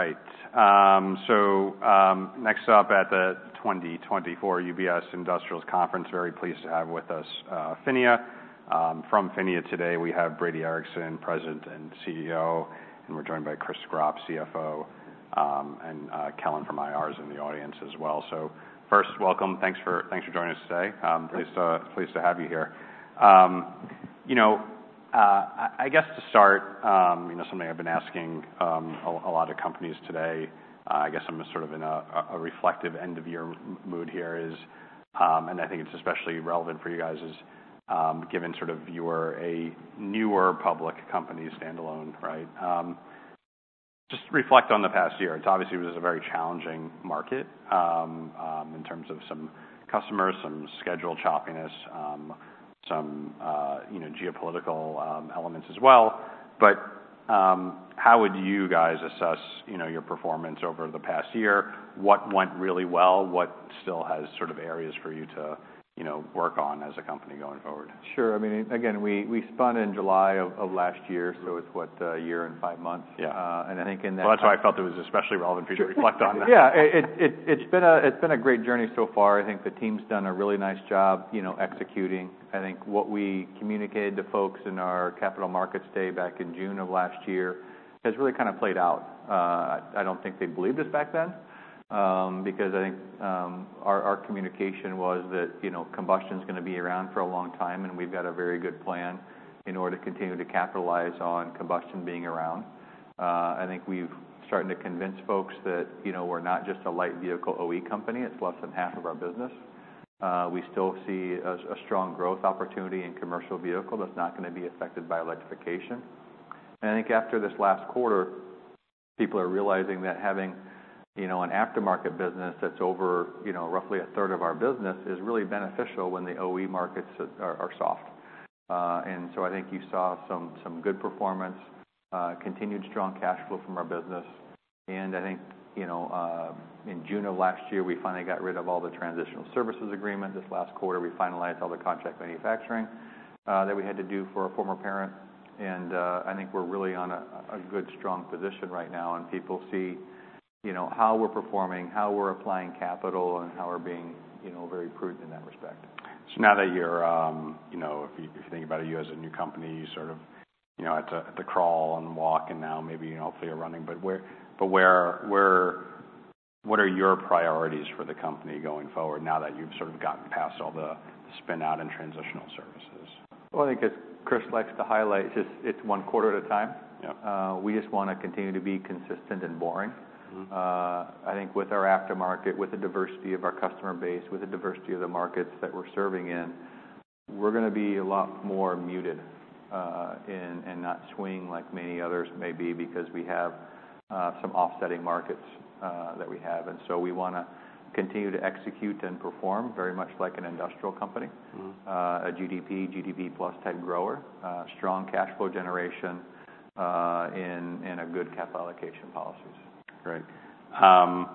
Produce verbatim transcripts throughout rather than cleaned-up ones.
right. Um, so um, next up at the twenty twenty-four U B S Industrials Conference, very pleased to have with us uh, PHINIA. Um, from PHINIA today, we have Brady Ericson, President and C E O, and we're joined by Chris Gropp, C F O, um, and uh, Kellen from I R is in the audience as well. So first, welcome. Thanks for thanks for joining us today. Um, pleased to pleased to have you here. Um, you know. Uh, I guess to start, um, you know, something I've been asking um, a, a lot of companies today. Uh, I guess I'm sort of in a, a reflective end-of-year mood here. Is, um, and I think it's especially relevant for you guys, is um, given sort of you were a newer public company, standalone, right? Um, just reflect on the past year. It's obviously it was a very challenging market um, um, in terms of some customers, some schedule choppiness. Um, some, uh, you know, geopolitical um, elements as well. But um, how would you guys assess, you know, your performance over the past year? What went really well? What still has sort of areas for you to, you know, work on as a company going forward? Sure. I mean, again, we, we spun in July of, of last year, so it's what, a year and five months. Yeah. Uh, and I think in that. Well, that's why I felt it was especially relevant for you to reflect on that. Yeah, it, it, it's been a it's been a great journey so far. I think the team's done a really nice job, you know, executing. I think what we communicated to folks in our Capital Markets Day back in June of last year has really kind of played out. Uh, I don't think they believed us back then. Um, because I think um, our, our communication was that, you know, combustion's going to be around for a long time, and we've got a very good plan in order to continue to capitalize on combustion being around. Uh, I think we've starting to convince folks that, you know, we're not just a light vehicle O E company. It's less than half of our business. Uh, we still see a, a strong growth opportunity in commercial vehicle that's not going to be affected by electrification. And I think after this last quarter, people are realizing that having you know, an aftermarket business that's over, you know, roughly a third of our business is really beneficial when the O E markets are, are soft. Uh, and so I think you saw some, some good performance, uh, continued strong cash flow from our business. And I think, you know, uh, in June of last year, we finally got rid of all the transitional services agreement. This last quarter, we finalized all the contract manufacturing uh, that we had to do for a former parent. And uh, I think we're really on a, a good, strong position right now, and people see you know, how we're performing, how we're applying capital, and how we're being, you know, very prudent in that respect. So now that you're, um, you know, if you, if you think about it, you as a new company, you sort of, you know, at the, at the crawl and walk, and now maybe, you know, hopefully you're running. But where, but where, where, what are your priorities for the company going forward now that you've sort of gotten past all the spin out and transitional services? Well, I think as Chris likes to highlight, it's just it's one quarter at a time. Yeah. Uh, we just want to continue to be consistent and boring. Uh, I think with our aftermarket, with the diversity of our customer base, with the diversity of the markets that we're serving in, we're going to be a lot more muted uh, in, and not swing like many others may be, because we have uh, some offsetting markets uh, that we have. And so we want to continue to execute and perform very much like an industrial company, mm-hmm. uh, a G D P, G D P plus type grower, uh, strong cash flow generation, uh, in, and a good capital allocation policies. Great. Um,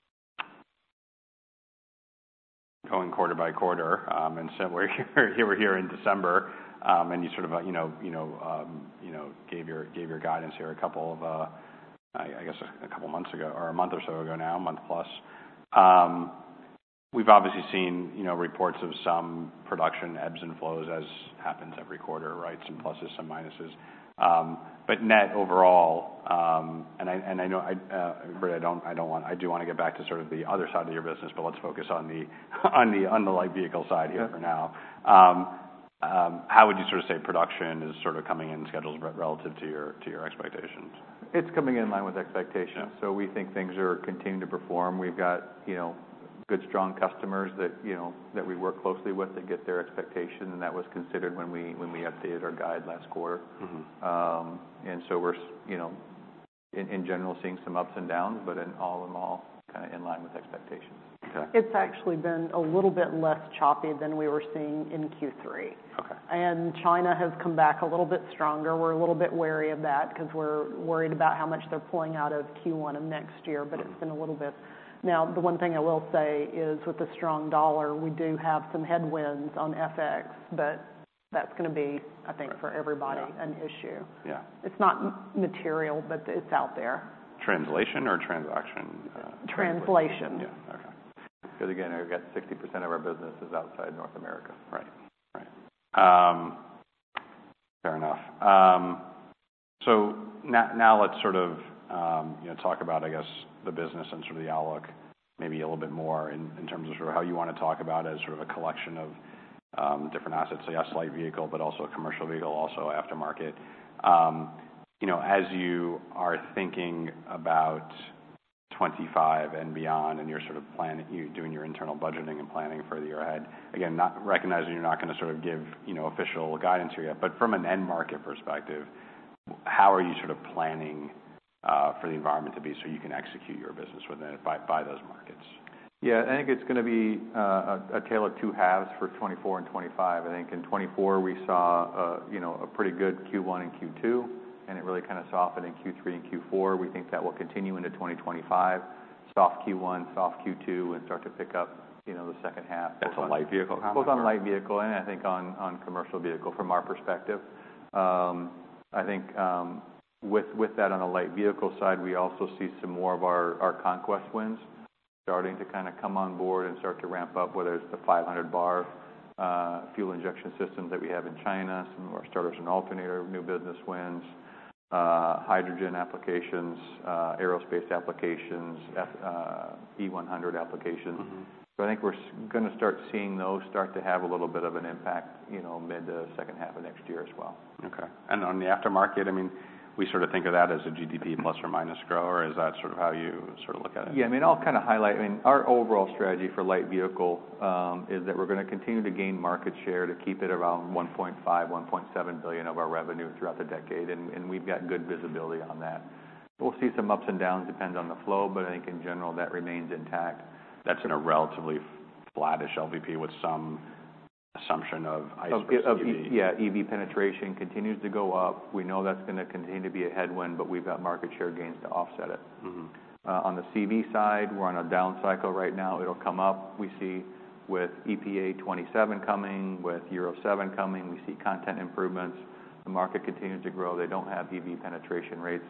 going quarter by quarter, um, and so we're here, here we're here in December, um, and you sort of, uh, you know, you know, um, you know, gave your gave your guidance here a couple of, uh, I, I guess, a, a couple months ago, or a month or so ago now, a month plus. Um, we've obviously seen, you know, reports of some production ebbs and flows, as happens every quarter, right? Some pluses, some minuses. Um, but net overall, um, and I and I know I, uh, Britt, I don't I don't want I do want to get back to sort of the other side of your business, but let's focus on the on the on the light vehicle side here for now. Um, um, how would you sort of say production is sort of coming in schedules relative to your to your expectations? It's coming in line with expectations. Yeah. So we think things are continuing to perform. We've got you know. good, strong customers that, you know, that we work closely with to get their expectation, and that was considered when we, when we updated our guide last quarter. Mm-hmm. Um, and so we're, you know, in, in general seeing some ups and downs, but in all in all, kind of in line with expectations. Okay. It's actually been a little bit less choppy than we were seeing in Q three. Okay. And China has come back a little bit stronger. We're a little bit wary of that because we're worried about how much they're pulling out of Q one of next year, but mm-hmm. it's been a little bit. Now, the one thing I will say is with the strong dollar, we do have some headwinds on F X, but that's going to be, I think, for everybody, yeah. an issue. Yeah. It's not material, but it's out there. Translation or transaction? Uh, Translation. Yeah. Okay. Because again, we've got sixty percent of our business is outside North America. Right. Right. Um, fair enough. Um, so now, now let's sort of, um, you know, talk about, I guess, the business and sort of the outlook maybe a little bit more in, in terms of sort of how you want to talk about it as sort of a collection of um, different assets, so yes, light vehicle, but also commercial vehicle, also aftermarket. Um, you know, as you are thinking about twenty-five and beyond, and you're sort of planning, you doing your internal budgeting and planning for the year ahead. Again, not recognizing you're not going to sort of give, you know, official guidance here yet, but from an end market perspective, how are you sort of planning uh, for the environment to be so you can execute your business within it by, by those markets? Yeah, I think it's going to be uh, a, a tale of two halves for twenty-four and twenty-five. I think in twenty-four we saw, uh, you know, a pretty good Q one and Q two. And it really kind of softened in Q three and Q four. We think that will continue into twenty twenty-five. Soft Q one, soft Q two, and start to pick up, you know, the second half. That's a light vehicle comment? Both on light vehicle and I think on, on commercial vehicle from our perspective. Um, I think um, with with that on the light vehicle side, we also see some more of our, our conquest wins starting to kind of come on board and start to ramp up, whether it's the five hundred bar uh, fuel injection systems that we have in China, some of our starters and alternator new business wins. Uh, hydrogen applications, uh, aerospace applications, F, uh, E one hundred applications. Mm-hmm. So I think we're going to start seeing those start to have a little bit of an impact, you know, mid to second half of next year as well. Okay. And on the aftermarket, I mean, we sort of think of that as a G D P plus or minus grower. Is that sort of how you sort of look at it? Yeah, I mean, I'll kind of highlight, I mean, our overall strategy for light vehicle um, is that we're going to continue to gain market share to keep it around one point five, one point seven billion of our revenue throughout the decade, and, and we've got good visibility on that. We'll see some ups and downs, depends on the flow, but I think in general that remains intact. That's in a relatively flattish L V P with some assumption of ICE of, versus of, E V. Yeah, E V penetration continues to go up. We know that's going to continue to be a headwind, but we've got market share gains to offset it. Mm-hmm. Uh, on the C V side, we're on a down cycle right now. It'll come up. We see with E P A twenty-seven coming, with Euro seven coming, we see content improvements. The market continues to grow. They don't have E V penetration rates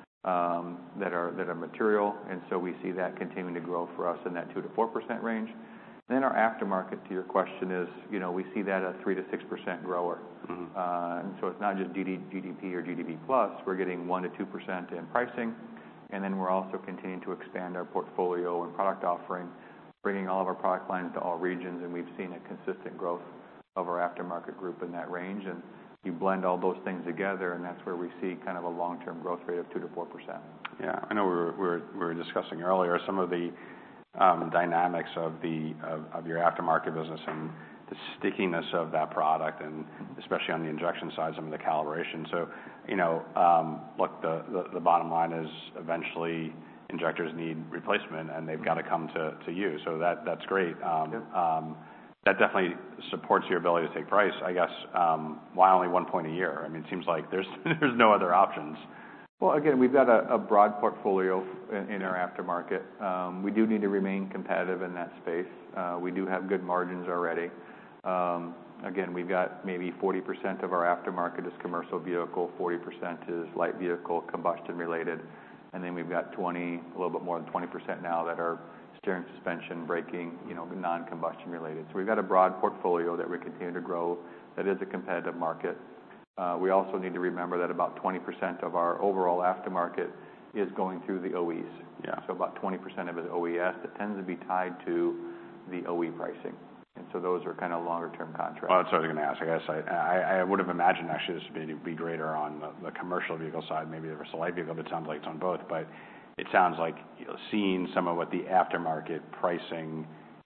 um, that are that are material, and so we see that continuing to grow for us in that two to four percent range. Then our aftermarket, to your question, is, you know, we see that a three to six percent grower. Mm-hmm. Uh, and so it's not just G D P or G D P plus. We're getting one to two percent in pricing, and then we're also continuing to expand our portfolio and product offering, bringing all of our product lines to all regions, and we've seen a consistent growth of our aftermarket group in that range. And you blend all those things together, and that's where we see kind of a long-term growth rate of two to four percent. Yeah, I know we were, we were, we were discussing earlier some of the Um, dynamics of the of, of your aftermarket business and the stickiness of that product, and especially on the injection side, some of the calibration. So, you know, um, look, the, the the bottom line is eventually injectors need replacement, and they've got to come to, to you. So that that's great. Um, yep. um, that definitely supports your ability to take price. I guess um, why only one point a year? I mean, it seems like there's there's no other options. Well, again, we've got a, a broad portfolio in, in our aftermarket. Um, we do need to remain competitive in that space. Uh, we do have good margins already. Um, again, we've got maybe forty percent of our aftermarket is commercial vehicle, forty percent is light vehicle combustion related, and then we've got twenty, a little bit more than twenty percent now that are steering, suspension, braking, you know, non-combustion related. So we've got a broad portfolio that we continue to grow. That is a competitive market. Uh, we also need to remember that about twenty percent of our overall aftermarket is going through the O Es. Yeah. So about twenty percent of it is O E S. That tends to be tied to the O E pricing. And so those are kind of longer-term contracts. Well, that's what I was going to ask. I guess I, I, I would have imagined actually this would be, be greater on the, the commercial vehicle side, maybe versus the light vehicle, but it sounds like it's on both. But it sounds like, you know, seeing some of what the aftermarket pricing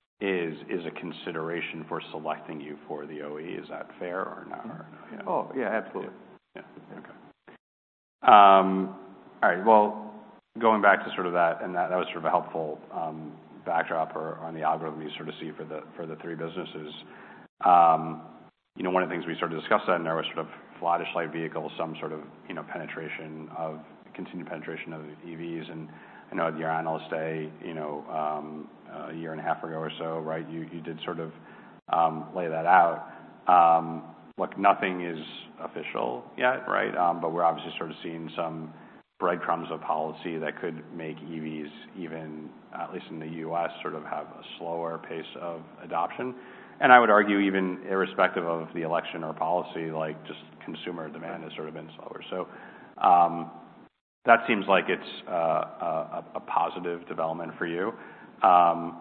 is is a consideration for selecting you for the O E. Is that fair or not? Or, you know? Oh, yeah, absolutely. Yeah. yeah. Okay. Um, all right. Well, going back to sort of that, and that, that was sort of a helpful um, backdrop or on the algorithm you sort of see for the for the three businesses. Um, you know, one of the things we sort of discussed that in there was sort of flattish light vehicles, some sort of, you know, penetration of continued penetration of E Vs. And I know at your analyst day, you know, um, a year and a half ago or so, right, you, you did sort of um, lay that out. Um, look, nothing is official yet, right? Um, but we're obviously sort of seeing some breadcrumbs of policy that could make E Vs, even at least in the U S, sort of have a slower pace of adoption. And I would argue, even irrespective of the election or policy, like just consumer demand has sort of been slower. So um, that seems like it's uh, a, a positive development for you. Um,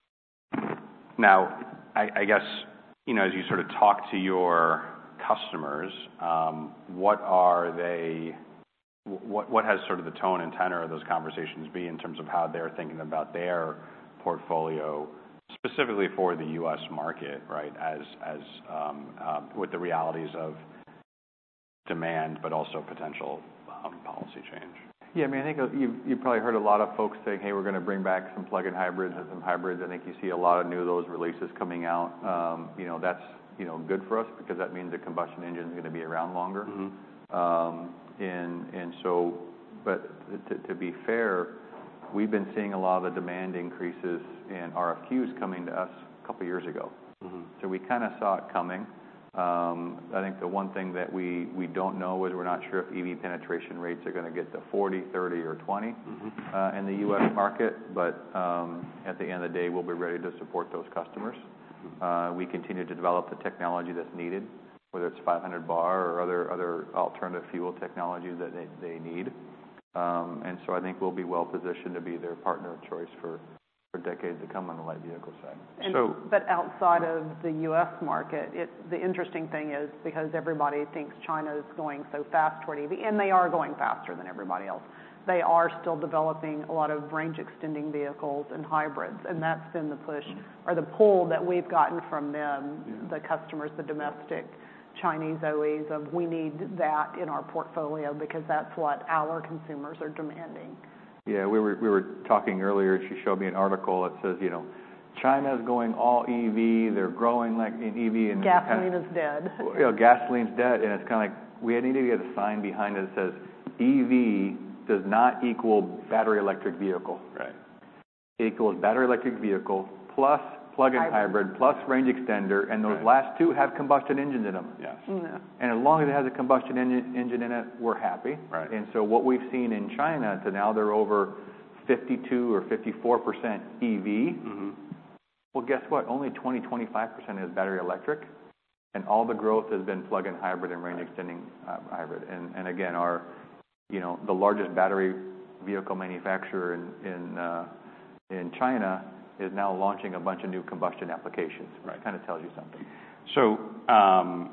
now, I, I guess, you know, as you sort of talk to your customers, um, what are they? What what has sort of the tone and tenor of those conversations be in terms of how they're thinking about their portfolio, specifically for the U S market, right? As as um, um, with the realities of demand, but also potential um, policy change. Yeah, I mean, I think you've, you've probably heard a lot of folks saying, hey, we're going to bring back some plug-in hybrids and some hybrids. I think you see a lot of new of those releases coming out. Um, you know, that's, you know, good for us because that means the combustion engine is going to be around longer. Mm-hmm. Um, and, and so, but to, to be fair, we've been seeing a lot of the demand increases in R F Qs coming to us a couple years ago. Mm-hmm. So we kind of saw it coming. Um, I think the one thing that we, we don't know is we're not sure if E V penetration rates are going to get to forty, thirty, or twenty mm-hmm. uh, in the U S market. But um, at the end of the day, we'll be ready to support those customers. Mm-hmm. Uh, we continue to develop the technology that's needed, whether it's five hundred bar or other other alternative fuel technologies that they, they need. Um, and so I think we'll be well positioned to be their partner of choice for, for decades to come on the light vehicle side. And, so, but outside of the U S market, it, the interesting thing is because everybody thinks China is going so fast toward E V, and they are going faster than everybody else, they are still developing a lot of range-extending vehicles and hybrids, and that's been the push mm-hmm. or the pull that we've gotten from them, yeah. the customers, the domestic Chinese O Es, of we need that in our portfolio because that's what our consumers are demanding. Yeah, we were we were talking earlier. She showed me an article that says, you know, China's going all E V. They're growing like in E V. And gasoline kind of, is dead. You know, gasoline's dead, and it's kind of like we need to get a sign behind it that says E V does not equal battery electric vehicle. Right. It equals battery electric vehicle plus plug-in hybrid, hybrid plus range extender, and those right. last two have combustion engines in them. Yes. Yeah. And as long as it has a combustion engine, engine in it, we're happy. Right. And so what we've seen in China to now they're over fifty-two or fifty-four percent E V. Mm-hmm. Well, guess what? Only twenty, twenty-five percent is battery electric, and all the growth has been plug-in hybrid and range extending uh, hybrid. And, and again, our, you know, the largest battery vehicle manufacturer in in, uh, in China is now launching a bunch of new combustion applications. Right. Kind of tells you something. So um,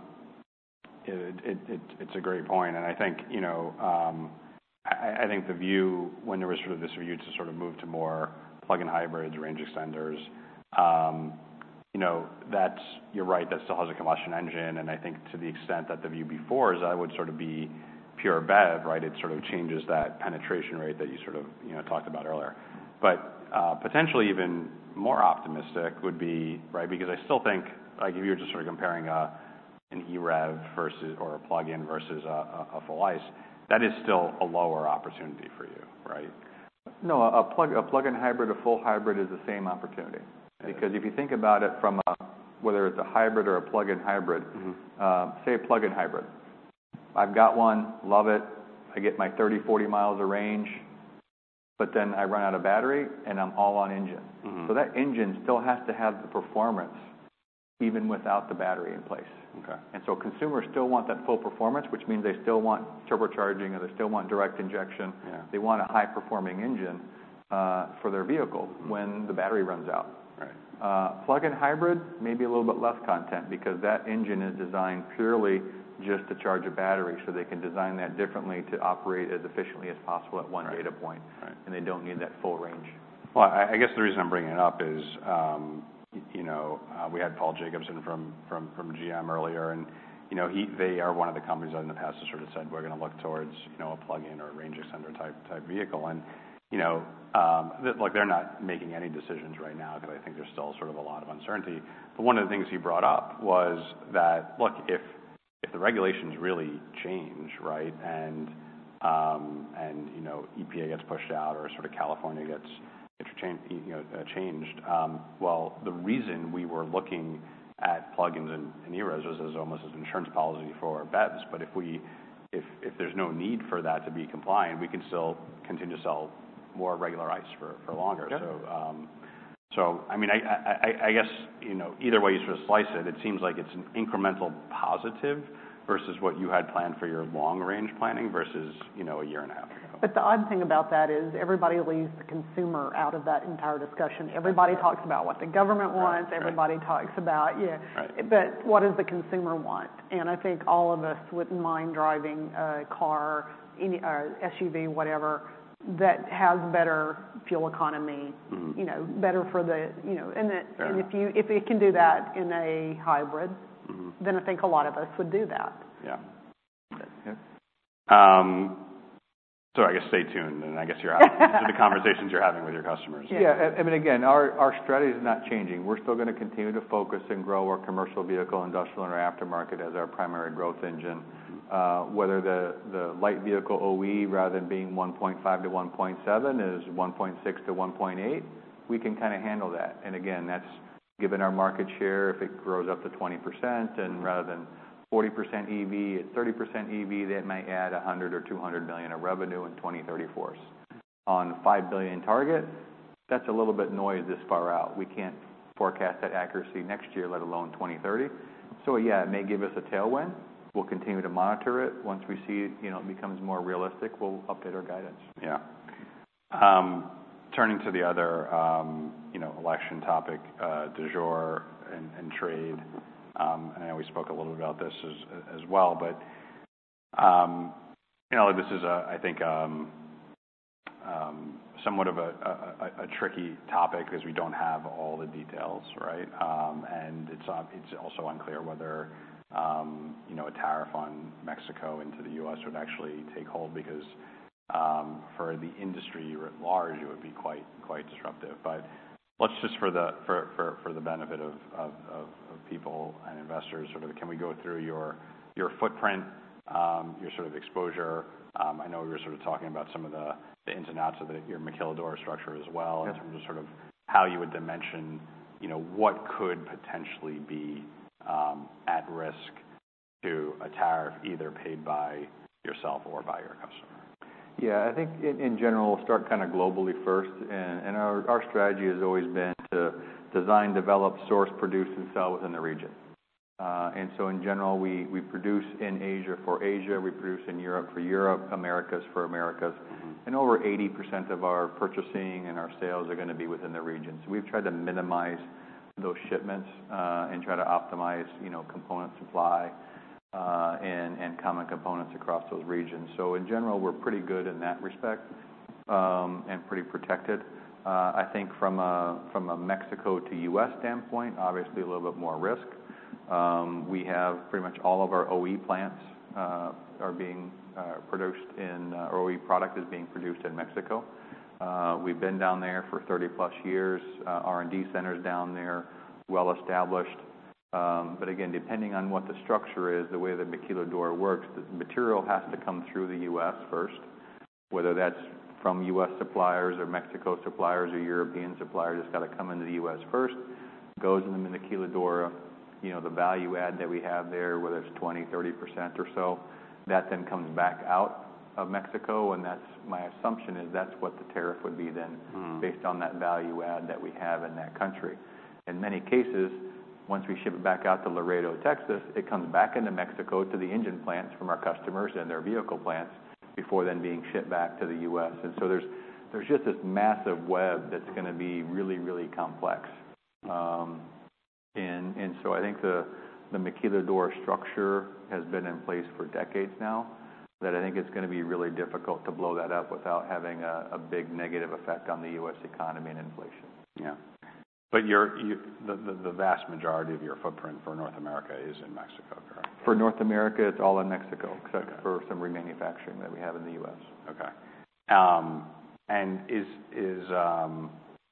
it, it, it, it's a great point, and I think, you know, um, I, I think the view, when there was sort of this view to sort of move to more plug-in hybrids, range extenders, um, you know, that's, you're right, that still has a combustion engine, and I think to the extent that the view before is that would sort of be pure B E V, right, it sort of changes that penetration rate that you sort of, you know, talked about earlier. But uh, potentially even more optimistic would be, right, because I still think, like if you're just sort of comparing a, an E R E V versus, or a plug-in versus a, a, a full ICE, that is still a lower opportunity for you, right? No, a plug a plug-in hybrid, a full hybrid is the same opportunity. Because if you think about it from a, whether it's a hybrid or a plug-in hybrid, mm-hmm. uh, say a plug-in hybrid. I've got one, love it, I get my thirty, forty miles of range, but then I run out of battery and I'm all on engine. Mm-hmm. So that engine still has to have the performance even without the battery in place. Okay. And so consumers still want that full performance, which means they still want turbocharging or they still want direct injection. Yeah. They want a high-performing engine uh, for their vehicle mm-hmm. when the battery runs out. Right. Uh, plug-in hybrid, maybe a little bit less content because that engine is designed purely just to charge a battery, so they can design that differently to operate as efficiently as possible at one right. data point, right. and they don't need that full range. Well, I, I guess the reason I'm bringing it up is, um, you know, uh, we had Paul Jacobson from, from, from G M earlier, and, you know, he, they are one of the companies that in the past has sort of said we're going to look towards, you know, a plug-in or a range extender type type vehicle, and, you know, um, th- look, they're not making any decisions right now because I think there's still sort of a lot of uncertainty. But one of the things he brought up was that, look, if if the regulations really change, right, and um, and you know E P A gets pushed out or sort of California gets interchanged, you know, uh, changed, um, well, the reason we were looking at plugins and, and E R E Vs was as almost as an insurance policy for B E Vs. But if we if if there's no need for that to be compliant, we can still continue to sell more regular ice for for longer. Yeah. So, um, so I mean, I, I I guess, you know, either way you sort of slice it, it seems like it's an incremental positive versus what you had planned for your long-range planning versus, you know, a year and a half ago. But the odd thing about that is everybody leaves the consumer out of that entire discussion. Everybody talks about what the government wants. Right, right. Everybody talks about, yeah. Right. But what does the consumer want? And I think all of us wouldn't mind driving a car, any uh, S U V, whatever, that has better fuel economy, Mm-hmm. you know, better for the, you know, and, it, Fair and enough. if you if it can do that in a hybrid, Mm-hmm. then I think a lot of us would do that. Yeah. Yeah. Um, so I guess stay tuned, and I guess you're having, these are the conversations you're having with your customers. Yeah, I I mean, again, our, our strategy is not changing. We're still gonna continue to focus and grow our commercial vehicle, industrial, and our aftermarket as our primary growth engine. Uh, whether the, the light vehicle O E, rather than being one point five to one point seven, is one point six to one point eight, we can kind of handle that. And again, that's given our market share, if it grows up to twenty percent, and rather than forty percent E V, at thirty percent E V, that might add one hundred or two hundred million of revenue in twenty thirty for us. On five billion target, that's a little bit noise this far out. We can't forecast that accuracy next year, let alone twenty thirty. So yeah, it may give us a tailwind. We'll continue to monitor it. Once we see, you know, it becomes more realistic, we'll update our guidance. Yeah. Um, turning to the other, um, you know, election topic, uh, du jour and, and trade. Um, and I know we spoke a little bit about this as, as well, but, um, you know, this is a, I think, um, um, somewhat of a, a, a tricky topic because we don't have all the details, right? Um, and it's, uh, it's also unclear whether, um, you know, a tariff on Mexico into the U S would actually take hold because, um, for the industry writ large, it would be quite, quite disruptive. But let's just for the, for, for, for the benefit of, of, of, of people and investors, sort of, can we go through your, your footprint, um, your sort of exposure? Um, I know we were sort of talking about some of the, the ins and outs of the, your maquiladora structure as well, in Yep. terms of sort of how you would dimension, you know, what could potentially be um, at risk to a tariff either paid by yourself or by your customer. Yeah, I think in, in general, we'll start kind of globally first, and, and our, our strategy has always been to design, develop, source, produce, and sell within the region. Uh, and so in general, we, we produce in Asia for Asia, we produce in Europe for Europe, Americas for Americas, mm-hmm. and over eighty percent of our purchasing and our sales are going to be within the region. So we've tried to minimize those shipments uh, and try to optimize, you know, component supply uh, and, and common components across those regions. So in general, we're pretty good in that respect um, and pretty protected. Uh, I think from a, from a Mexico to U S standpoint, obviously a little bit more risk. Um, we have pretty much all of our O E plants uh, are being uh, produced in, uh, O E product is being produced in Mexico. Uh, we've been down there for thirty plus years, uh, R and D centers down there, well established. Um, but again, depending on what the structure is, the way the maquiladora works, the material has to come through the U S first, whether that's from U S suppliers or Mexico suppliers or European suppliers. It's got to come into the U S first, goes in the maquiladora. You know, the value add that we have there, whether it's twenty, thirty percent or so, that then comes back out of Mexico, and that's my assumption is that's what the tariff would be then, mm. based on that value add that we have in that country. In many cases, once we ship it back out to Laredo, Texas, it comes back into Mexico to the engine plants from our customers and their vehicle plants before then being shipped back to the U S. And so there's there's just this massive web that's going to be really, really complex. Um, and and so I think the the maquiladora structure has been in place for decades now, that I think it's going to be really difficult to blow that up without having a, a big negative effect on the U S economy and inflation. Yeah. But your, you, the, the, the vast majority of your footprint for North America is in Mexico, correct? For North America, it's all in Mexico, except okay. for some remanufacturing that we have in the U S. Okay. Um, and is, is um,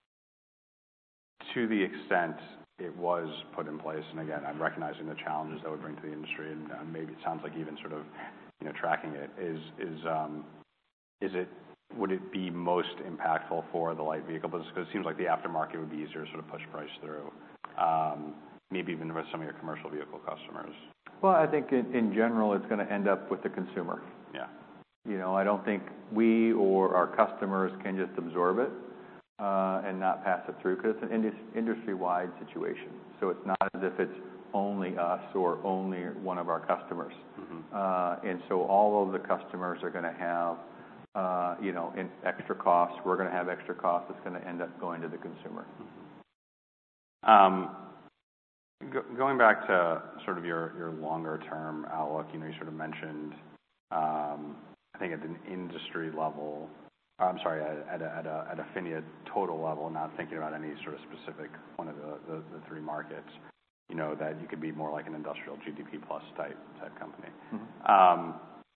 to the extent it was put in place, and again, I'm recognizing the challenges that would bring to the industry, and uh, maybe it sounds like even sort of, you know, tracking it, is, is, um, is it, would it be most impactful for the light vehicle business? Because it seems like the aftermarket would be easier to sort of push price through. Um, maybe even with some of your commercial vehicle customers? Well, I think in general, it's gonna end up with the consumer. Yeah. You know, I don't think we or our customers can just absorb it, and not pass it through, 'cause it's an industry-wide situation. So it's not as if it's only us or only one of our customers. Mm-hmm. And so all of the customers are gonna have, you know, in extra costs. We're gonna have extra costs that's gonna end up going to the consumer. Mm-hmm. Going back to sort of your longer-term outlook, you know, you sort of mentioned, I think at an industry level, I'm sorry, at a PHINIA total level, not thinking about any sort of specific one of the three markets, you know, that you could be more like an industrial G D P plus type company. Mm-hmm.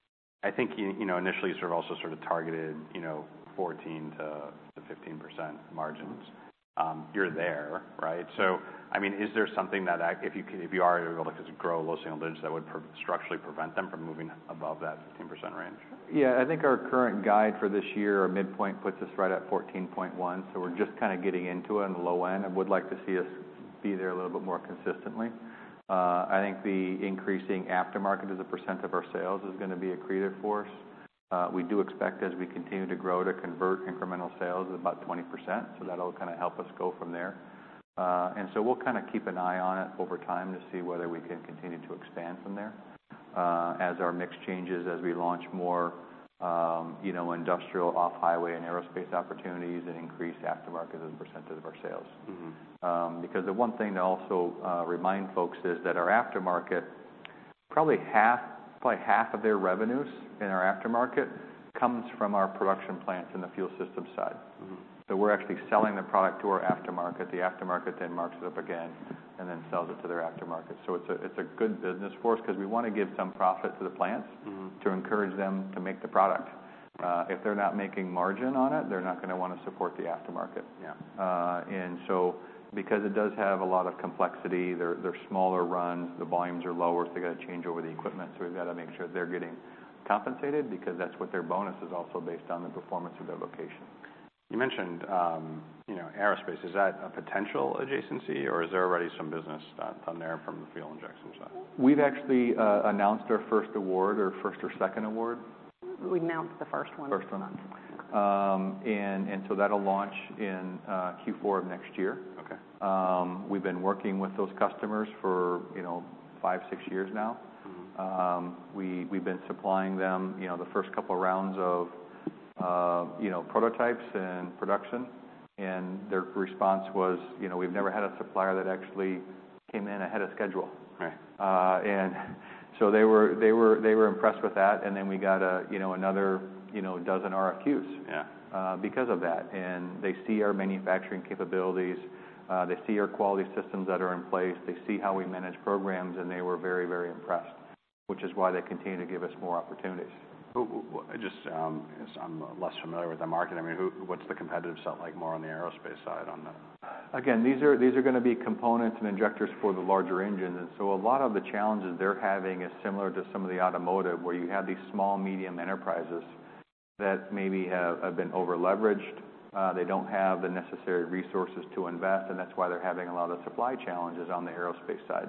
I think you know, initially you sort of also sort of targeted, you know, fourteen to fifteen percent margins. You're there, right? So, I mean, is there something that if you if you are able to grow low single digits, that would structurally prevent them from moving above that fifteen percent range? Yeah, I think our current guide for this year, our midpoint puts us right at fourteen point one, so we're just kind of getting into it on the low end. I would like to see us be there a little bit more consistently. Uh, I think the increasing aftermarket as a percent of our sales is gonna be accretive for us. Uh, we do expect, as we continue to grow, to convert incremental sales at about twenty percent, so that'll kind of help us go from there. Uh, and so we'll kind of keep an eye on it over time to see whether we can continue to expand from there. Uh, as our mix changes, as we launch more, um, you know, industrial, off-highway, and aerospace opportunities, and increase aftermarket as a percentage of our sales. Mm-hmm. Um, because the one thing to also uh, remind folks is that our aftermarket, probably half, probably half of their revenues in our aftermarket comes from our production plants in the fuel system side. Mm-hmm. So we're actually selling the product to our aftermarket. The aftermarket then marks it up again and then sells it to their aftermarket. So it's a it's a good business for us, because we want to give some profit to the plants. Mm-hmm. To encourage them to make the product. Uh, if they're not making margin on it, they're not going to want to support the aftermarket. Yeah. Uh, and so because it does have a lot of complexity, they're they're smaller runs, the volumes are lower, so they got to change over the equipment. So we've got to make sure they're getting compensated, because that's what their bonus is also based on, the performance of their location. You mentioned, um, you know, aerospace. Is that a potential adjacency, or is there already some business done there from the fuel injection side? We've actually uh, announced our first award, or first or second award. We announced the first one. First one. Um, and, and so that'll launch in uh, Q four of next year. Okay. Um, we've been working with those customers for, you know, five, six years now. Mm-hmm. Um, we, we've been supplying them, you know, the first couple of rounds of, uh, you know, prototypes and production. And their response was, you know, we've never had a supplier that actually came in ahead of schedule. Right. Uh, and so they were, they were, they were impressed with that. And then we got a, you know, another, you know, dozen R F Qs. Yeah. Uh, because of that. And they see our manufacturing capabilities. Uh, they see our quality systems that are in place. They see how we manage programs, and they were very, very impressed, which is why they continue to give us more opportunities. Who, who, just, um, I'm less familiar with the market. I mean, who, what's the competitive set like more on the aerospace side on that? Again, these are these are going to be components and injectors for the larger engines, and so a lot of the challenges they're having is similar to some of the automotive, where you have these small, medium enterprises that maybe have, have been over-leveraged. Uh, they don't have the necessary resources to invest, and that's why they're having a lot of supply challenges on the aerospace side,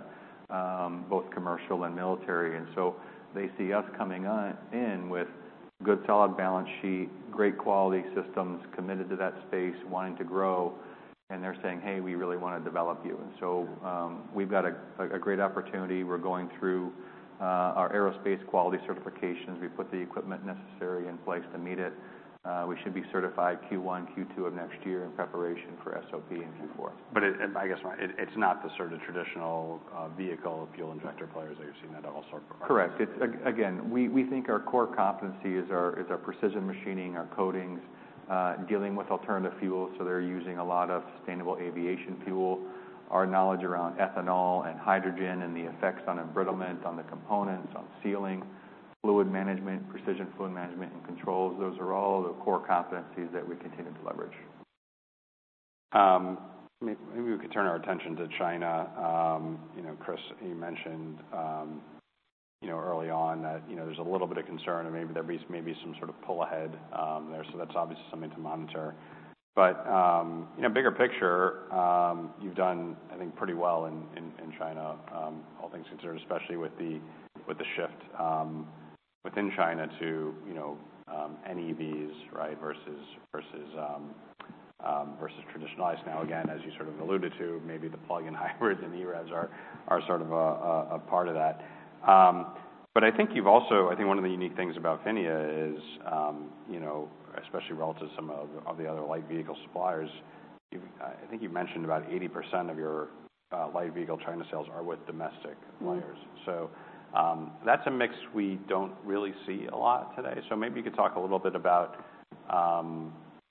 um, both commercial and military. And so they see us coming on, in with good, solid balance sheet, great quality systems, committed to that space, wanting to grow, and they're saying, hey, we really want to develop you. And so um, we've got a, a great opportunity. We're going through uh, our aerospace quality certifications. We put the equipment necessary in place to meet it. Uh, we should be certified Q one, Q two of next year in preparation for S O P in Q four. But it, I guess it, it's not the sort of traditional uh, vehicle fuel injector players that you've seen that all sort of. Correct. It's, again, we, we think our core competency is our is our precision machining, our coatings, uh, dealing with alternative fuels. So they're using a lot of sustainable aviation fuel. Our knowledge around ethanol and hydrogen and the effects on embrittlement, on the components, on sealing, fluid management, precision fluid management and controls. Those are all the core competencies that we continue to leverage. Um, maybe we could turn our attention to China. Um, you know, Chris, you mentioned, um, you know, early on that, you know, there's a little bit of concern and maybe there be maybe some sort of pull ahead um, there. So that's obviously something to monitor. But, um, you know, bigger picture, um, you've done, I think, pretty well in, in, in China, um, all things considered, especially with the, with the shift, um, within China to, you know, um, N E Vs, right, versus, versus, um, um, versus traditional ICE. Now, again, as you sort of alluded to, maybe the plug-in hybrids and E REVs are, are sort of a, a, a part of that. Um, but I think you've also, I think one of the unique things about PHINIA is, um, you know, especially relative to some of, of the other light vehicle suppliers, you've, I think you mentioned about eighty percent of your uh, light vehicle China sales are with domestic players. Mm. So um, that's a mix we don't really see a lot today. So maybe you could talk a little bit about um,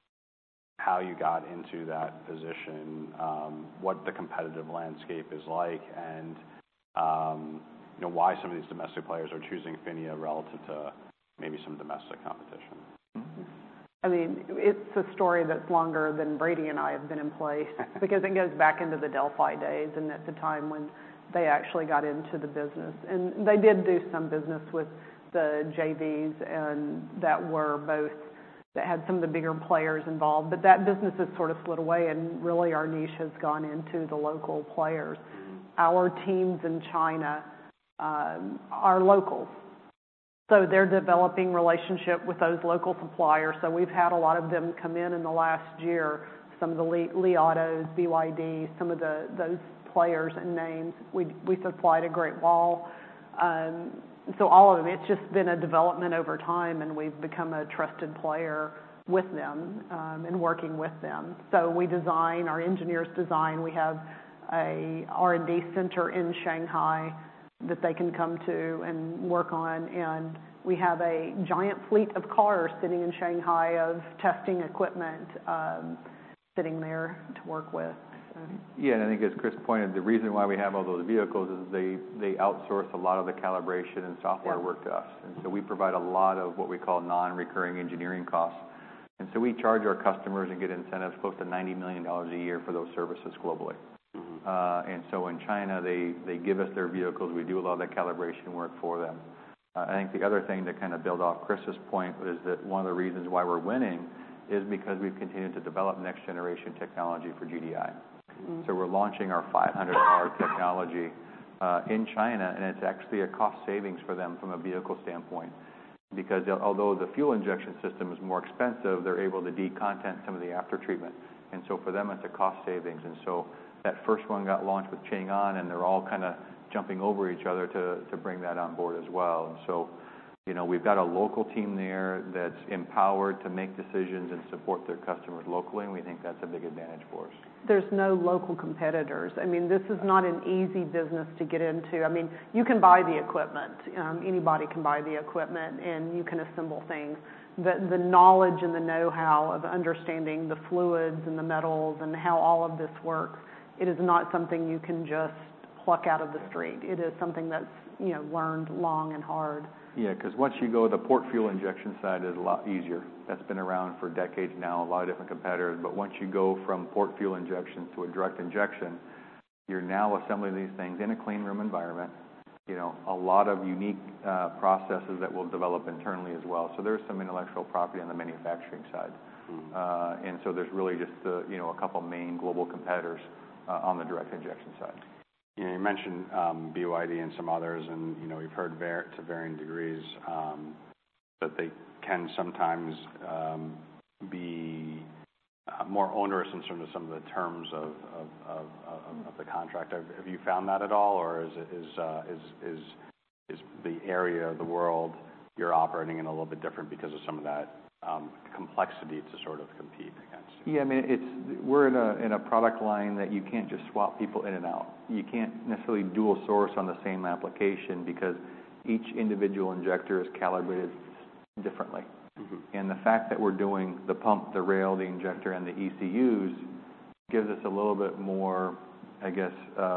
how you got into that position, um, what the competitive landscape is like, and um, you know, why some of these domestic players are choosing PHINIA relative to maybe some domestic competition. Mm-hmm. I mean, it's a story that's longer than Brady and I have been in place because it goes back into the Delphi days and at the time when they actually got into the business. And they did do some business with the J Vs and that were both, that had some of the bigger players involved. But that business has sort of slid away and really our niche has gone into the local players. Mm-hmm. Our teams in China um, are locals. So they're developing relationship with those local suppliers. So we've had a lot of them come in in the last year, some of the Li, Li Autos, B Y D, some of the those players and names. We we supplied a Great Wall. Um, so all of them, it's just been a development over time, and we've become a trusted player with them um, and working with them. So we design, our engineers design. We have a R and D center in Shanghai that they can come to and work on, and we have a giant fleet of cars sitting in Shanghai of testing equipment um, sitting there to work with. So. Yeah, and I think as Chris pointed, the reason why we have all those vehicles is they, they outsource a lot of the calibration and software yeah. work to us. And so we provide a lot of what we call non-recurring engineering costs. And so we charge our customers and get incentives close to ninety million dollars a year for those services globally. Mm-hmm. Uh, and so in China, they, they give us their vehicles. We do a lot of that calibration work for them. Uh, I think the other thing to kind of build off Chris's point is that one of the reasons why we're winning is because we've continued to develop next generation technology for G D I. Mm-hmm. So we're launching our five hundred R technology uh, in China, and it's actually a cost savings for them from a vehicle standpoint. Because although the fuel injection system is more expensive, they're able to decontent some of the after treatment. And so for them, it's a cost savings. And so that first one got launched with Chang'an, and they're all kind of jumping over each other to, to bring that on board as well. And so, you know, we've got a local team there that's empowered to make decisions and support their customers locally, and we think that's a big advantage for us. There's no local competitors. I mean, this is not an easy business to get into. I mean, you can buy the equipment. Um, anybody can buy the equipment, and you can assemble things. The, the knowledge and the know-how of understanding the fluids and the metals and how all of this works, it is not something you can just pluck out of the street. It is something that's, you know, learned long and hard. Yeah, because once you go, the port fuel injection side is a lot easier. That's been around for decades now, a lot of different competitors. But once you go from port fuel injection to a direct injection, you're now assembling these things in a clean room environment. You know, a lot of unique uh, processes that we'll develop internally as well. So there's some intellectual property on the manufacturing side. Mm-hmm. uh, and so there's really just, uh, you know, a couple main global competitors uh, on the direct injection side. You know, you mentioned um, B Y D and some others, and, you know, we've heard var- to varying degrees um, that they can sometimes um, be uh, more onerous in terms of some of the terms of, of, of, of, of the contract. Have, have you found that at all, or is, it, is, uh, is, is, is the area of the world you're operating in a little bit different because of some of that um, complexity to sort of compete against? Yeah, I mean, it's we're in a in a product line that you can't just swap people in and out. You can't necessarily dual source on the same application because each individual injector is calibrated differently. Mm-hmm. And the fact that we're doing the pump, the rail, the injector, and the E C Us gives us a little bit more, I guess, uh,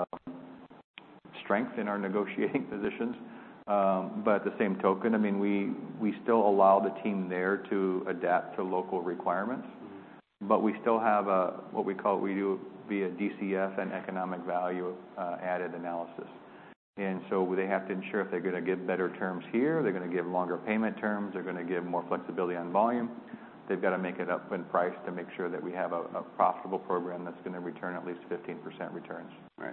strength in our negotiating positions. Um, but at the same token, I mean, we, we still allow the team there to adapt to local requirements, mm-hmm. but we still have a, what we call, we do via D C F and economic value uh, added analysis. And so they have to ensure if they're going to give better terms here, they're going to give longer payment terms, they're going to give more flexibility on volume. they've got to make it up in price to make sure that we have a, a profitable program that's going to return at least fifteen percent returns. Right.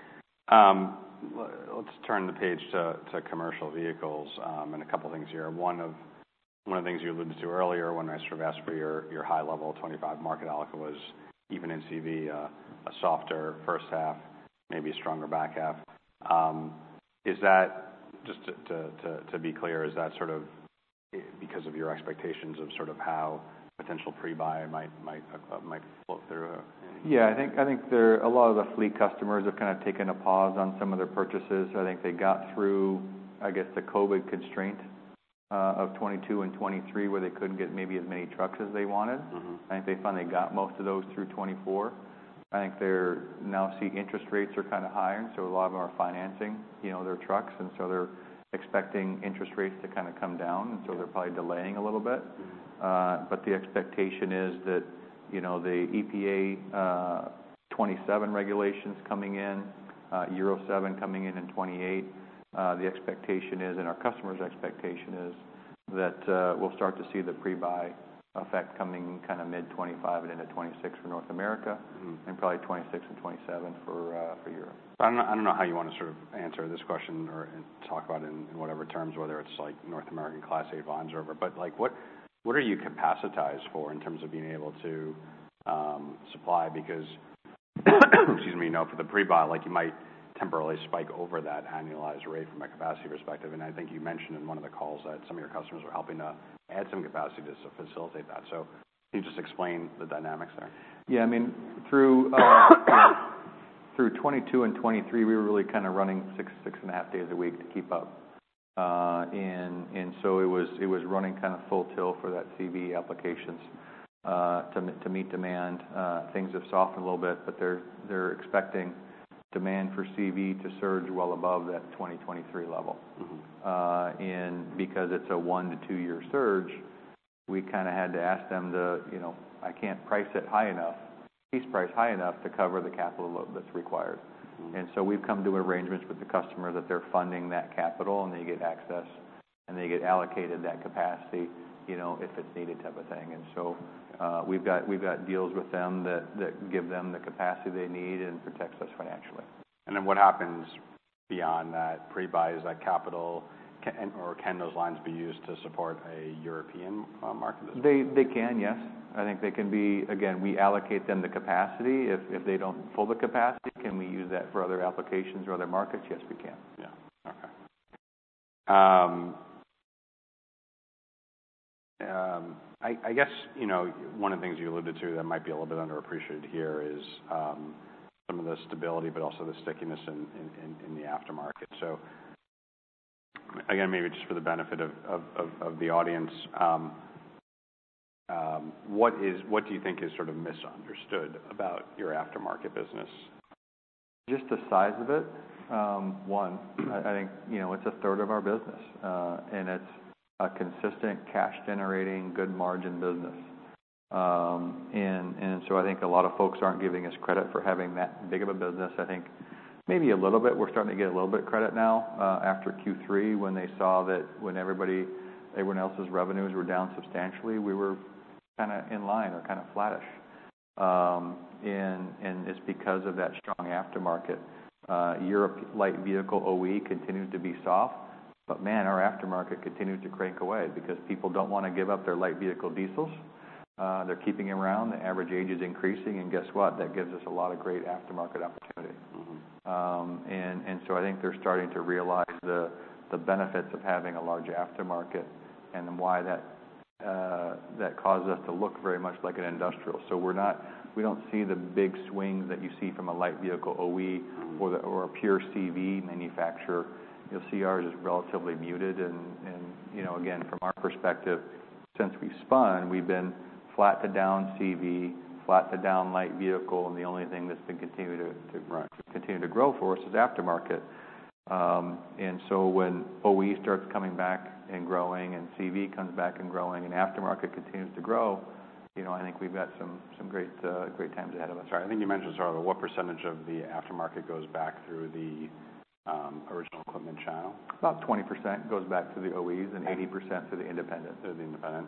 Um, let's turn the page to, to commercial vehicles, um, and a couple things here. One of one of the things you alluded to earlier when I sort of asked for your, your high level twenty-five market outlook was even in C V, uh, a softer first half, maybe a stronger back half. Um, is that, just to, to, to, to be clear, is that sort of because of your expectations of sort of how potential pre-buy might might uh, might flow through? Yeah, I think I think there a lot of the fleet customers have kind of taken a pause on some of their purchases. I think they got through, I guess, the COVID constraint uh, of twenty-two and twenty-three, where they couldn't get maybe as many trucks as they wanted. Mm-hmm. I think they finally got most of those through twenty-four. I think they're now see interest rates are kind of higher, and so a lot of them are financing, you know, their trucks, and so they're expecting interest rates to kind of come down, and so they're probably delaying a little bit. Mm-hmm. Uh, but the expectation is that, you know, the E P A uh, twenty-seven regulations coming in, uh, Euro seven coming in in twenty-eight. Uh, the expectation is, and our customers' expectation is, that uh, we'll start to see the pre-buy effect coming kind of mid twenty-five and into twenty-six for North America, mm-hmm. and probably twenty-six and twenty-seven for uh, for Europe. I don't know, I don't know how you want to sort of answer this question or talk about it in, in whatever terms, whether it's like North American Class eight volumes or whatever, but like what what are you capacitized for in terms of being able to um, supply? Because, excuse me, you know, for the pre-buy, like you might temporarily spike over that annualized rate from a capacity perspective, and I think you mentioned in one of the calls that some of your customers were helping to add some capacity to facilitate that. So can you just explain the dynamics there? Yeah, I mean, through uh, through twenty-two and twenty-three, we were really kind of running six six and a half days a week to keep up, uh, and and so it was it was running kind of full tilt for that C V applications uh, to to meet demand. Uh, things have softened a little bit, but they're they're expecting demand for C V to surge well above that twenty twenty-three level. Mm-hmm. Uh, and because it's a one to two year surge, we kind of had to ask them to, you know, I can't price it high enough, piece price high enough to cover the capital load that's required. Mm-hmm. And so we've come to arrangements with the customer that they're funding that capital and they get access and they get allocated that capacity, you know, if it's needed type of thing. And so uh, we've got we've got deals with them that, that give them the capacity they need and protects us financially. And then what happens beyond that pre-buy? Is that capital, can, or can those lines be used to support a European uh, market as well? They they can, yes. I think they can be, again, we allocate them the capacity. If if they don't pull the capacity, can we use that for other applications or other markets? Yes, we can. Yeah, okay. Um, um, I, I guess, you know, one of the things you alluded to that might be a little bit underappreciated here is um, some of the stability, but also the stickiness in, in, in the aftermarket. So, again, maybe just for the benefit of, of, of, of the audience, um, um, what is what do you think is sort of misunderstood about your aftermarket business? Just the size of it. Um, one, I, I think, you know, it's a third of our business, uh, and it's a consistent cash-generating, good margin business. Um, and, and so I think a lot of folks aren't giving us credit for having that big of a business. I think maybe a little bit, we're starting to get a little bit of credit now uh, after Q three when they saw that when everybody, everyone else's revenues were down substantially, we were kind of in line or kind of flattish. Um, and, and it's because of that strong aftermarket. Uh, Europe light vehicle O E continues to be soft. But man, our aftermarket continues to crank away because people don't want to give up their light vehicle diesels. Uh, they're keeping them around. The average age is increasing, and guess what? That gives us a lot of great aftermarket opportunity. Mm-hmm. Um, and and so I think they're starting to realize the the benefits of having a large aftermarket, and why that uh, that causes us to look very much like an industrial. So we're not we don't see the big swings that you see from a light vehicle O E mm-hmm. or the, or a pure C V manufacturer. You'll see ours is relatively muted, and, and you know, again, from our perspective, since we spun, we've been flat to down C V, flat to down light vehicle, and the only thing that's been continue to, to right. continue to grow for us is aftermarket. Um, and so when O E starts coming back and growing, and C V comes back and growing, and aftermarket continues to grow, you know, I think we've got some some great uh, great times ahead of us. Sorry, I think you mentioned sort of what percentage of the aftermarket goes back through the Um, original equipment channel? About twenty percent goes back to the O Es and eighty percent to the independent. To the independent.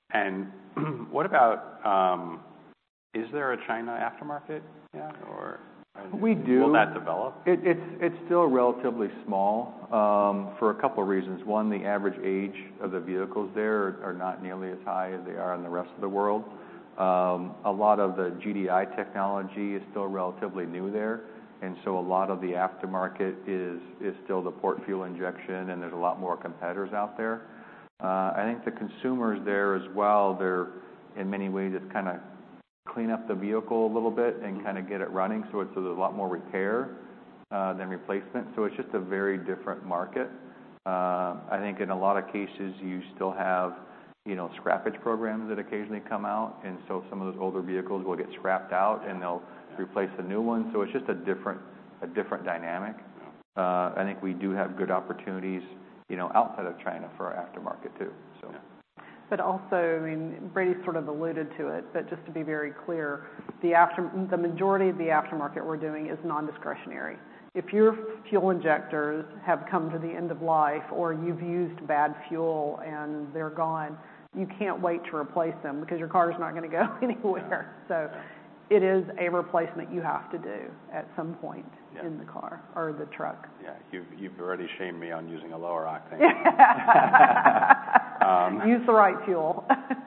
And what about, um, is there a China aftermarket yet, or? We do. Will that develop? It, it's it's still relatively small um, for a couple of reasons. One, the average age of the vehicles there are, are not nearly as high as they are in the rest of the world. Um, a lot of the G D I technology is still relatively new there, and so a lot of the aftermarket is is still the port fuel injection, and there's a lot more competitors out there. Uh, I think the consumers there as well, they're in many ways it's kind of clean up the vehicle a little bit and kind of get it running, so it's a lot more repair uh, than replacement. So it's just a very different market. Uh, I think in a lot of cases you still have, you know, scrappage programs that occasionally come out, and so some of those older vehicles will get scrapped out and they'll replace a new one. So it's just a different a different dynamic. Uh, I think we do have good opportunities, you know, outside of China for our aftermarket too. So. Yeah. But also, I mean, Brady sort of alluded to it, but just to be very clear, the after the majority of the aftermarket we're doing is non-discretionary. If your fuel injectors have come to the end of life, or you've used bad fuel and they're gone, you can't wait to replace them because your car is not going to go anywhere. So it is a replacement you have to do at some point yeah. in the car or the truck. Yeah, you've, you've already shamed me on using a lower octane. um, Use the right fuel.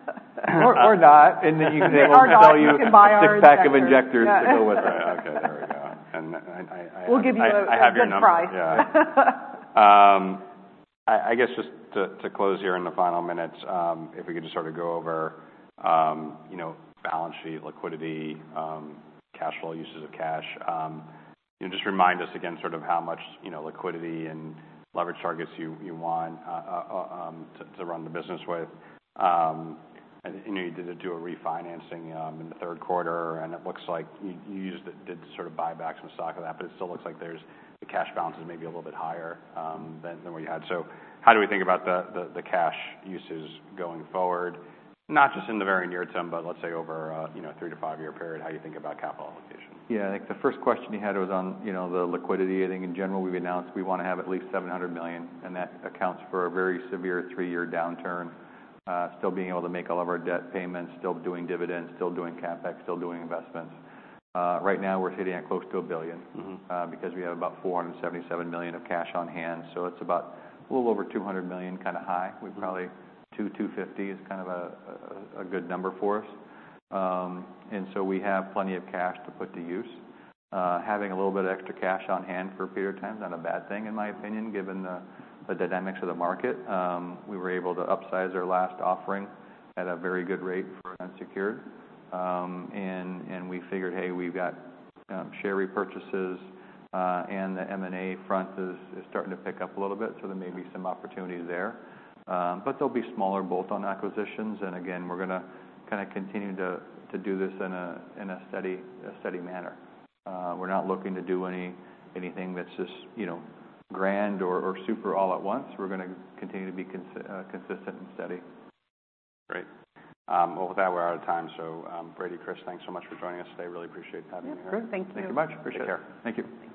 or, or not, and then you can or we'll sell you, you can buy a six-pack of injectors yeah. to go with it. Right, okay, there we go. And I, I, I we'll have, give you I, a, I have a your good number. price. Yeah. um, I, I guess just to, to close here in the final minutes, um, if we could just sort of go over, um, you know, balance sheet, liquidity, um, cash flow, uses of cash. Um, you know, just remind us again sort of how much, you know, liquidity and leverage targets you, you want uh, uh, um, to, to run the business with. Um, and, you know, you did do a refinancing um, in the third quarter, and it looks like you, you used it, did sort of buy back some stock of that, but it still looks like there's the cash balance is maybe a little bit higher um, than, than what you had. So how do we think about the, the, the cash uses going forward? Not just in the very near term, but let's say over uh, you know three to five year period. How you think about capital allocation? Yeah, I think the first question you had was on you know the liquidity. I think in general we've announced we want to have at least seven hundred million, and that accounts for a very severe three year downturn. Uh, still being able to make all of our debt payments, still doing dividends, still doing capex, still doing investments. Uh, right now we're sitting at close to a billion mm-hmm. uh, because we have about four hundred seventy-seven million of cash on hand. So it's about a little over two hundred million, kind of high. We mm-hmm. probably two two fifty is kind of a, a, a good number for us. Um, and so we have plenty of cash to put to use. Uh, having a little bit of extra cash on hand for a period of time is not a bad thing, in my opinion, given the, the dynamics of the market. Um, we were able to upsize our last offering at a very good rate for unsecured. Um, and, and we figured, hey, we've got um, share repurchases uh, and the M and A front is, is starting to pick up a little bit, so there may be some opportunities there. Um, but there'll be smaller bolt-on acquisitions, and again, we're going to kind of continue to, to do this in a in a steady a steady manner. Uh, we're not looking to do any anything that's just you know grand or, or super all at once. We're going to continue to be cons- uh, consistent and steady. Great. Um, well, with that, we're out of time. So, um, Brady, Chris, thanks so much for joining us today. Really appreciate having yeah, you here. Great. Thank you. Thank you much. Appreciate Take care. it. Thank you.